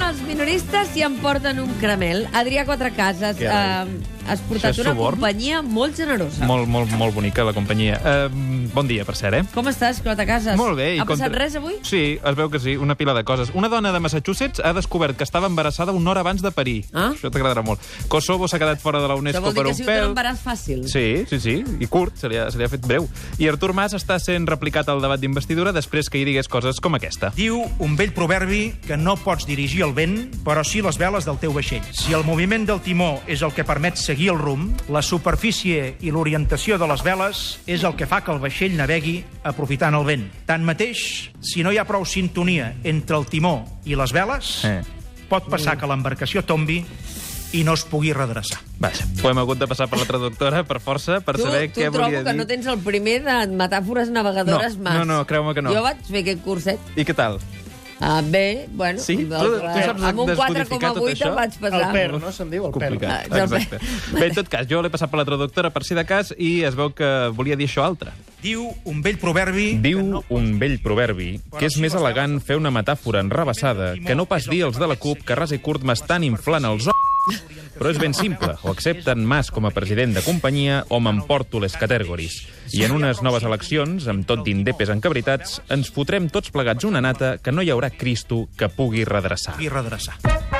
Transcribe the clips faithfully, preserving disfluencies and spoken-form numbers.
els minoristes i em porten un caramel. Adrià Quatrecases, eh, has portat una suborn? companyia molt generosa. Molt, molt, molt bonica, la companyia. Uh, bon dia, per cert, eh? Com estàs, Quatrecases? Molt bé. Ha passat res avui? Sí, es veu que sí, una pila de coses. Una dona de Massachusetts ha descobert que estava embarassada una hora abans de parir. Ah? Això t'agradarà molt. Kosovo s'ha quedat fora de la Això UNESCO vol dir per que ha un sigut un pèl. embaràs fàcil. Sí, sí, sí, i curt, se li, ha, se li ha fet breu. I Artur Mas està sent replicat al debat d'investidura després que hi digués coses com aquesta. Diu un vell proverbi que no pots dirigir el vent, però sí les veles del teu vaixell. Si el moviment del timó és el que permet seguir el rumb, la superfície i l'orientació de les veles és el que fa que el vaixell navegui aprofitant el vent. Tanmateix, si no hi ha prou sintonia entre el timó i les veles, Eh. pot passar que l'embarcació tombi i no es pugui redreçar. Vaja, ho hem hagut de passar per la traductora, per força, per Tu, saber tu què trobo volia que dir. no tens el primer de metàfores navegadores No, mas. no, no, creu-me que no. Jo vaig fer aquest curset. I què tal? Ah, bé, bueno, Sí? el- Tu- tu saps amb un descodificar quatre coma tot vuit això? el vaig passar. El per, no? Se'n diu el per. Complicat, Ah, exacte. Bé, en tot cas, jo l'he passat per la traductora per si de cas i es veu que volia dir això altre. Diu un vell proverbi... que Diu no un vell proverbi que és més elegant fer una metàfora enrabassada que no pas dir els de la CUP que ras i curt m'estan inflant els ous. Però és ben simple. O accepten Mas com a president de companyia o m'emporto les categories. I en unes noves eleccions, amb tot d'indepes encabritats, ens fotrem tots plegats una nata que no hi haurà Cristo que pugui redreçar. ...i redreçar.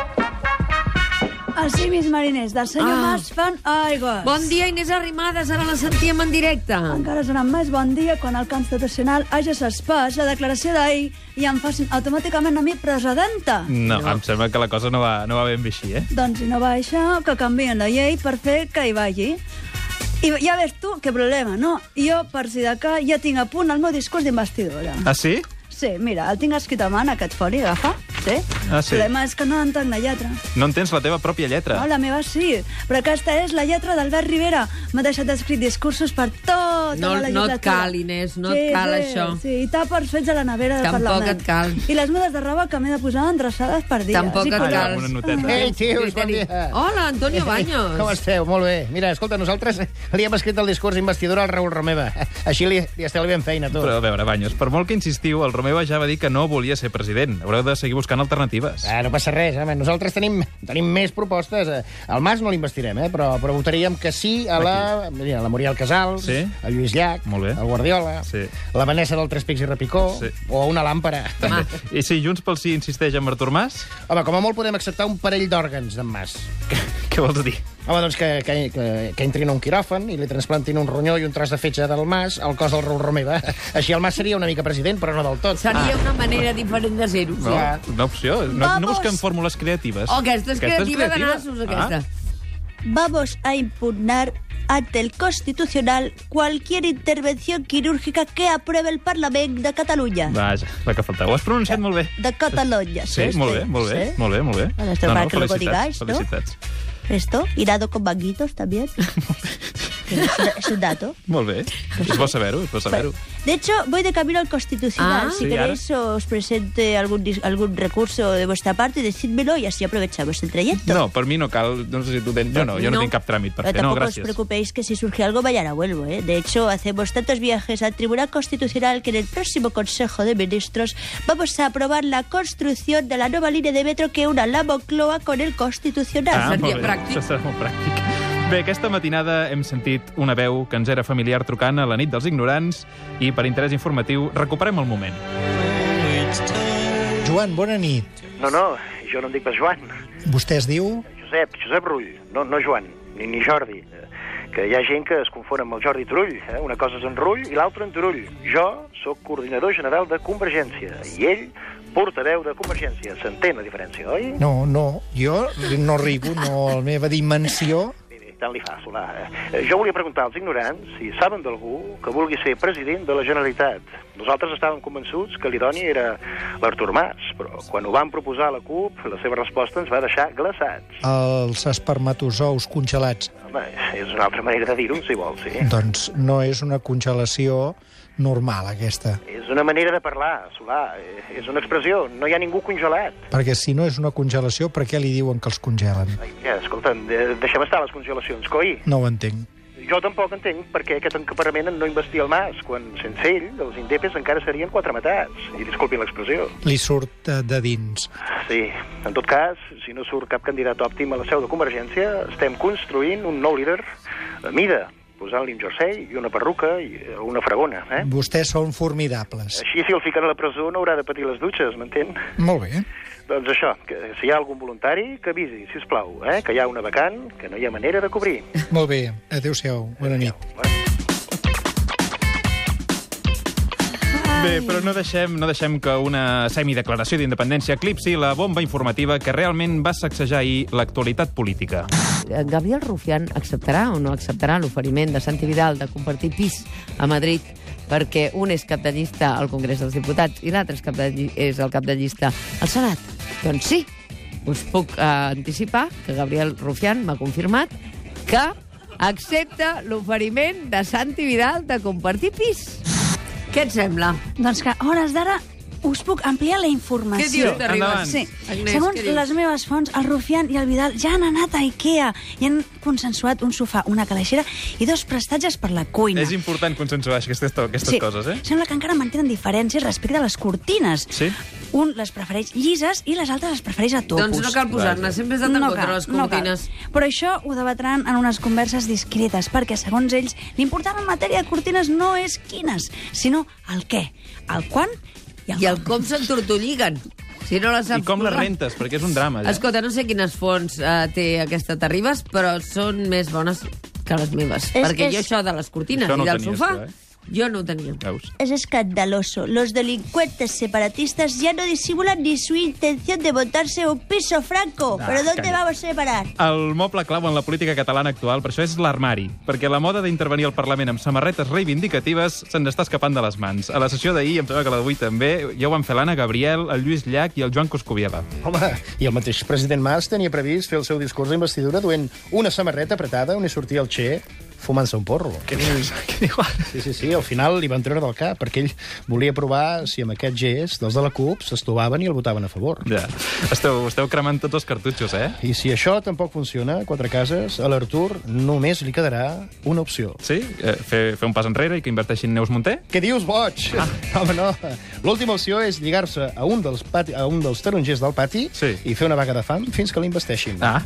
Els cimis mariners del senyor Ah. Mas fan aigües. Bon dia, Inés Arrimadas, ara la sentíem en directe. Encara serà més bon dia quan el Constitucional hagi suspès la declaració d'ahir i em facin automàticament a mi presidenta. No, no, em sembla que la cosa no va, no va ben bé així, eh? Doncs si no va això, que canvien la llei per fer que hi vagi. I ja ves tu, què problema, no? Jo, per si de cas, ja tinc a punt el meu discurs d'investidura. Ah, sí? Sí, mira, el tinc escrit a mà en aquest foli, agafa. Sí? Ah, sí? El problema és que no entenc la lletra. No entens la teva pròpia lletra. No, la meva sí, però aquesta és la lletra d'Albert Rivera. M'ha deixat escrit discursos per tota No- la no legislatura. et cal, Inés, no et sí, cal, sí, això. Sí, i tàpers fets a la nevera del Tampoc Parlament. et cal. I les mudes de roba que m'he de posar endreçades per dies. Tampoc I et collons. cal. Una noteta. Ei, tios, bon dia. Hola, Antonio Baños. Com esteu? Molt bé. Mira, escolta, nosaltres li hem escrit el discurs d'investidura al Raül Romeva. Així li, li estalviem feina, tu. Però, a veure, Banyos, per molt que insistiu, el Romeva ja va dir que no volia ser president. Haureu de seguir buscant alternatives. Ah, no passa res, home. Nosaltres tenim, tenim més propostes. Al Mas no l'investirem, eh? però, però votaríem que sí a la, mira, a la Muriel Casals, Sí. a Lluís Llach, Molt bé. al Guardiola, Sí. la Vanessa del Tres Pics i Repicó, Sí. o a una làmpara. També. I si Junts pel Sí insisteix amb Artur Mas, Home, com a molt podem acceptar un parell d'òrgans d'en Mas. què vols dir? Home, doncs que, que, que, que entrin a un quiròfan i li transplantin un ronyó i un tros de fetge del Mas al cos del Raül Romeva. Així el Mas seria una mica president, però no del tot. Seria una manera diferent de ser-ho, sí. No, Ja. una opció. No, no Vamos. busquem fórmules creatives. Oh, aquesta és creativa de creativa. nassos, aquesta. Ah, Vamos a impugnar ante el Constitucional cualquier intervención quirúrgica que apruebe el Parlament de Catalunya. vaja, la que faltava. Ho has pronunciat molt bé. De Catalunya. Sí, molt bé, molt bé, molt bé, molt bé. Bueno, esto para que luego felicitats, digáis, ¿no? felicitats. Esto, irado con manguitos también. es, un, es un dato. Molt bé. És bo saber-ho, és bo saber-ho. De hecho, voy de camino al Constitucional. Ah, si sí, queréis, os presente algún, dis- algún recurso de vuestra parte, decídmelo y así aprovechamos el trayecto. No, per mi no cal. No sé si tu tens... Jo no, jo no, No. tinc cap tràmit per Pero fer. No, tampoco os gràcies. preocupéis que si surge algo mañana vuelvo, ¿eh? De hecho, hacemos tantos viajes al Tribunal Constitucional que en el próximo Consejo de Ministros vamos a aprobar la construcción de la nueva línea de metro que una la Moncloa con el Constitucional. Ah, seria molt bé. pràctic. Això serà molt pràctic. Bé, aquesta matinada hem sentit una veu que ens era familiar trucant a la nit dels ignorants i, per interès informatiu, recuperem el moment. Joan, bona nit. No, no, jo no em dic pas Joan. Vostè es diu? Josep, Josep Rull, no, no Joan, ni, ni Jordi. Eh, Que hi ha gent que es confon amb el Jordi Turull. Eh? Una cosa és en Rull i l'altra en Turull. Jo sóc coordinador general de Convergència i ell portaveu de Convergència. S'entén la diferència, oi? No, no, jo no arribo, no, la meva dimensió... Bé, bé, tant li fa, Solà. Eh, jo volia preguntar als ignorants si saben d'algú que vulgui ser president de la Generalitat. Nosaltres estàvem convençuts que l'idoni era l'Artur Mas, però quan ho van proposar a la CUP, la seva resposta ens va deixar glaçats. Els espermatozous congelats. Home, és una altra manera de dir-ho, si vols, sí. Doncs no és una congelació normal, aquesta. És una manera de parlar, Solà. Eh, És una expressió. No hi ha ningú congelat. Perquè si no és una congelació, per què li diuen que els congelen? Ai, mira, escolta'm, de deixem estar les congelacions, coi. No ho entenc. jo tampoc entenc per què aquest encaparament no investia el Mas, quan sense ell els indepes encara serien quatre matats. I disculpin l'expressió. Li surt eh, de dins. Sí, en tot cas, si no surt cap candidat òptim a la seu de Convergència, estem construint un nou líder a mida, posant-li un jersei i una perruca i una fragona, eh? Vostès són formidables. Així, si el fiquen a la presó, no haurà de patir les dutxes, m'entén? Molt bé. Doncs això, que si hi ha algun voluntari, que avisi, sisplau, eh? Que hi ha una vacant que no hi ha manera de cobrir. Molt bé. Adéu-siau. Bona nit. Bé, però no deixem, no deixem que una semideclaració d'independència eclipsi la bomba informativa que realment va sacsejar ahir l'actualitat política. Gabriel Rufián acceptarà o no acceptarà l'oferiment de Santi Vidal de compartir pis a Madrid perquè un és cap de llista al Congrés dels Diputats i l'altre és, cap de, és el cap de llista al Senat? Doncs sí, us puc eh, anticipar que Gabriel Rufián m'ha confirmat que accepta l'oferiment de Santi Vidal de compartir pis. Què et sembla? Doncs que a hores d'ara us puc ampliar la informació. Què dius, Terribas? Sí. Agnès, Segons què dius? les meves fonts, el Rufián i el Vidal ja han anat a Ikea i han consensuat un sofà, una calaixera i dos prestatges per la cuina. És important consensuar aquestes, aquestes sí. coses, eh? Sembla que encara mantenen diferències respecte a les cortines. Sí? Un les prefereix llises i les altres les prefereix a topos. Doncs no cal posar-ne, sempre has estat en contra de les cortines. No Però això ho debatran en unes converses discretes, perquè, segons ells, l'important en matèria de cortines no és quines, sinó el què, el quan i el, I el com s'entortolliguen. Si no la saps I com les posar. rentes, perquè és un drama, ja. Escolta, no sé quines fonts eh, té aquesta Terribas, però són més bones que les meves. És perquè que jo és- això de les cortines Això no i ho del tenies, sofà, tu, eh? jo no ho tenia. Veus? Es escandaloso. Los delincuentes separatistas ya no disimulan ni su intención de montarse un piso franco. Ah, ¿Pero dónde calla. vamos a separar? El moble clau en la política catalana actual, per això és l'armari, perquè la moda d'intervenir al Parlament amb samarretes reivindicatives se'n està escapant de les mans. A la sessió d'ahir, em sembla que la d'avui també, ja ho van fer l'Anna Gabriel, el Lluís Llach i el Joan Coscubiela. Home, i el mateix president Mas tenia previst fer el seu discurs d'investidura duent una samarreta apretada on hi sortia el Che fumant-se un porro. Què dius? Què diu ara? Sí, sí, sí, al final li van treure del cap, perquè ell volia provar si amb aquest gest dels de la CUP s'estovaven i el votaven a favor. Ja. Esteu, esteu cremant tots els cartutxos, eh? I si això tampoc funciona, quatre cases, a l'Artur només li quedarà una opció. Sí? Eh, fer, fer un pas enrere i que inverteixin Neus Munté? Què dius, boig? Ah. Home, no. L'última opció és lligar-se a un dels, pati, a un dels tarongers del pati Sí. i fer una vaga de fam fins que l'investeixin. Ah.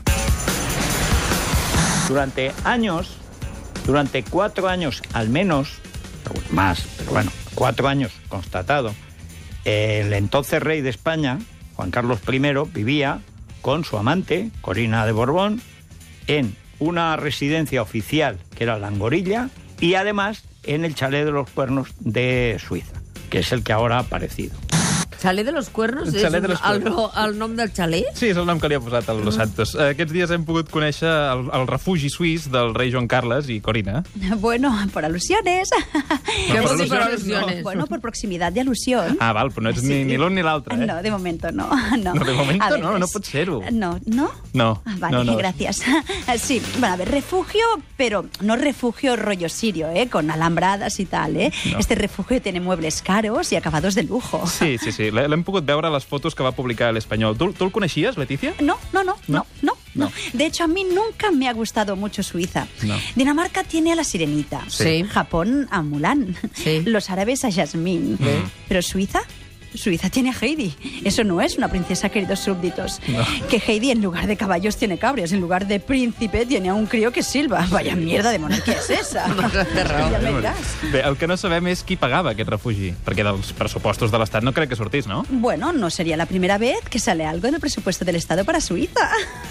Durante años, durante cuatro años al menos, más, pero bueno, cuatro años constatado, el entonces rey de España, Juan Carlos primero, vivía con su amante, Corina de Borbón, en una residencia oficial que era la Angorilla y además en el chalet de los Cuernos de Suiza, que es el que ahora ha aparecido. Chalet de los Cuernos? El Chalet és de los el, Cuernos. el, el nom del xalet? Sí, és el nom que li ha posat el Los Santos. Eh, Aquests dies hem pogut conèixer el, el refugi suís del rei Joan Carles i Corina. Bueno, por alusiones. ¿Qué por vol dir per alusiones, al·lusiones? Bueno, por proximidad de alusión. Ah, val, però no ets Sí. ni, ni l'un ni l'altre, eh? No, de momento no. No, No, de momento A ver, no, no es- pot ser-ho. No, ¿no? No, Ah, vale, no, no. gracias. Sí, bueno, a ver, refugio, pero no refugio rollo sirio, ¿eh? Con alambradas y tal, ¿eh? No. Este refugio tiene muebles caros y acabados de lujo. Sí, sí, sí. L'he- L'hem pogut veure a les fotos que va publicar a l'Espanyol. Tu, tu el coneixies, Letícia? No, no, no, no, no, No. no. De hecho, a mí nunca me ha gustado mucho Suiza. No. Dinamarca tiene a la Sirenita. Sí. Japón a Mulan. Sí. Los árabes a Yasmín. Pero Suiza... Suiza tiene a Heidi. Eso no es una princesa, queridos súbditos. Que Heidi en lugar de caballos tiene cabras, en lugar de príncipe tiene a un crío que silba. Vaya mierda de monarquía es esa. Ya me dirás. Bé, el que no sabem és qui pagava aquest refugi, perquè dels pressupostos de l'Estat no crec que sortís, no? Bueno, no sería la primera vez que sale algo en el presupuesto del Estado para Suiza.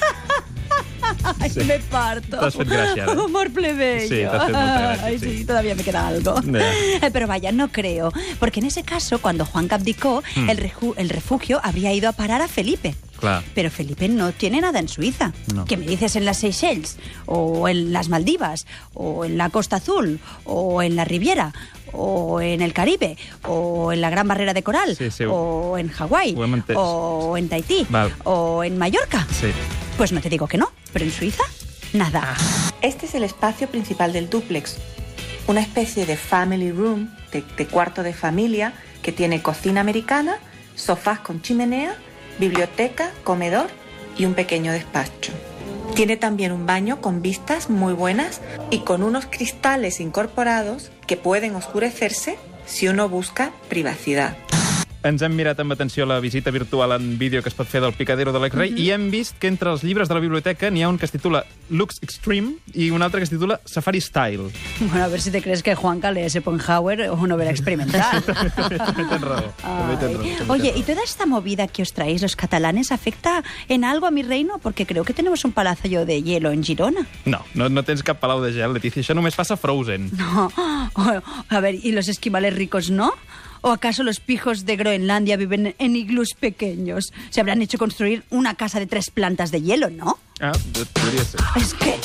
Ay, Sí. me parto. T'has fet gràcia, ara. Humor plebeyo. Sí, t'has fet molta gràcia, Ay, sí. sí, todavía me queda algo. Ya. Eh, Pero vaya, no creo. Porque en ese caso, cuando Juan abdicó, Hmm. el, reju- el refugio habría ido a parar a Felipe. Clar. Pero Felipe no tiene nada en Suiza. No. ¿Qué me dices en las Seychelles? ¿O en las Maldivas? ¿O en la Costa Azul? ¿O en la Riviera? ¿O en el Caribe? ¿O en la Gran Barrera de Coral? Sí, sí. ¿O en Hawái? Ho hem entès. ¿O en Tahití? Val. ¿O en Mallorca? Sí. Pues no te digo que no, pero en Suiza, nada. Este es el espacio principal del dúplex, una especie de family room, de, de cuarto de familia, que tiene cocina americana, sofás con chimenea, biblioteca, comedor y un pequeño despacho. Tiene también un baño con vistas muy buenas y con unos cristales incorporados que pueden oscurecerse si uno busca privacidad. Ens hem mirat amb atenció la visita virtual en vídeo que es pot fer del Picadero de l'ex-rei mm -hmm. i hem vist que entre els llibres de la biblioteca n'hi ha un que es titula Lux Extreme i un altre que es titula Safari Style. Bueno, a ver si te crees que Juanca lee Schopenhauer o no verá experimentar. També tens raó. També tens raó. Oye, ¿y toda esta movida que os traéis los catalanes afecta en algo a mi reino? Porque creo que tenemos un palacio de hielo en Girona. No, no, no tens cap palau de gel, Letícia. Això només passa a Frozen. No. A ver, ¿y los esquimales ricos no? ¿O acaso los pijos de Groenlandia viven en iglús pequeños? Se habrán hecho construir una casa de tres plantas de hielo, ¿no? Ah, podria ser. Es que...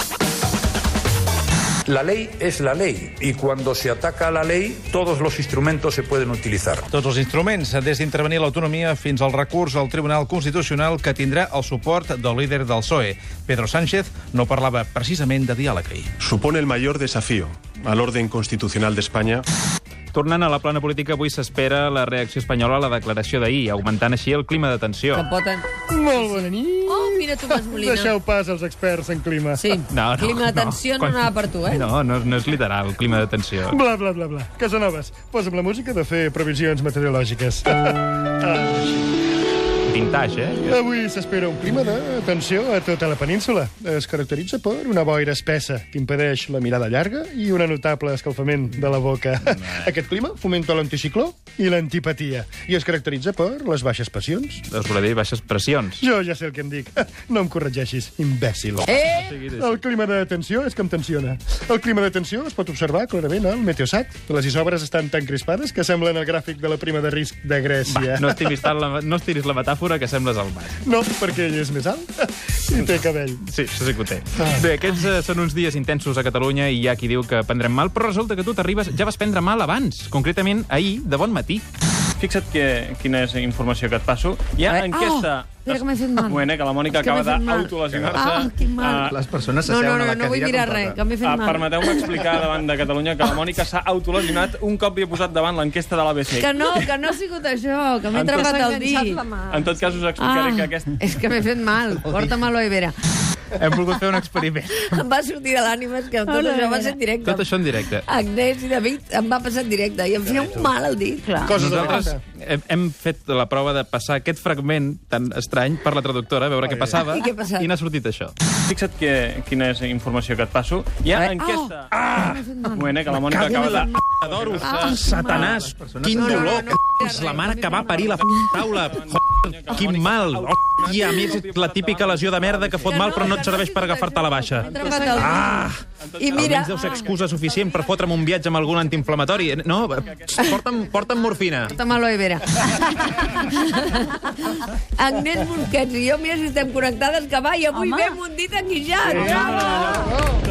La ley es la ley y cuando se ataca a la ley todos los instrumentos se pueden utilizar. Tots els instruments, des d'intervenir l'autonomia fins al recurs al Tribunal Constitucional que tindrà el suport del líder del P S O E. Pedro Sánchez no parlava precisament de diàleg ahir. Supone el mayor desafío al orden constitucional de España. Tornant a la plana política, avui s'espera la reacció espanyola a la declaració d'ahir, augmentant així el clima de tensió. Que poten... Molt bona nit. Oh, mira Tomàs Molina. Deixeu pas als experts en clima. Sí, no, no, clima de tensió no, no, no anava per tu, eh? No, no, no és literal, clima de tensió. Bla, bla, bla, bla. Casanovas, posa'm la música de fer previsions meteorològiques. Ah, Vintage, eh? Avui s'espera un clima de tensió a tota la península. Es caracteritza per una boira espessa que impedeix la mirada llarga i un notable escalfament de la boca. No. Aquest clima fomenta l'anticicló i l'antipatia i es caracteritza per les baixes passions. Us volia dir baixes pressions. Jo ja sé el que em dic. No em corregeixis, imbècil. Eh! El clima de tensió és que em tensiona. El clima de tensió es pot observar clarament al Meteosat. Les isòbres estan tan crispades que semblen el gràfic de la prima de risc de Grècia. Va, no estiris, tant la, no estiris la metàfora que sembles al mar. No, perquè ell és més alt i té cabell. Sí, això sí que ho té. Ah. Bé, aquests uh, són uns dies intensos a Catalunya i hi ha qui diu que prendrem mal, però resulta que tu t'arribes, ja vas prendre mal abans, concretament ahir, de bon matí. Fixa't que, quina és la informació que et passo. Hi ha eh? enquesta... Oh, espera que m'he fet mal. Bueno, que la Mònica acaba d'autolesionar-se. Ah, quin mal. Uh, Les persones no, s'asseuen no, no, a la no vull cadira mirar res, com que m'he fet uh, mal. Permeteu-me explicar davant de Catalunya que la Mònica s'ha autolesionat un cop li he posat davant l'enquesta de l'A B C. Que no, que no ha sigut això, que m'he trepat el dit. En tot cas, us explicaré ah, que aquest... És que m'he fet mal. Porta'm aloe vera. Hem volgut fer un experiment. Em va sortir de l'ànima, que tot Hola, això va ser en directe. Tot això en directe. Agnès i David em va passar en directe i em feia un mal al dit. Clar. Coses Nosaltres hem, hem fet la prova de passar aquest fragment tan estrany per la traductora, a veure què passava, I què ha passat? i n'ha sortit això. Fixa't que, quina és la informació que et passo. Hi ha Eh? enquesta... Oh, ah! Bueno, que la Mònica acaba de... Adoro. Ah, Satanàs, quin No, no, dolor. no, no, És la mare que va parir la f*** taula. Quin mal. I a més, la típica lesió de merda que fot mal però no et serveix per agafar-te a la baixa. Ah! I mira... Almenys deu ser excusa suficient per fotre'm un viatge amb algun antiinflamatori. No, porta'm, porta'm morfina. Porta'm aloe vera. Agnès Busquets i jo, mira si estem connectades, que va, i avui Home. ve un dit enguixat. Bravo!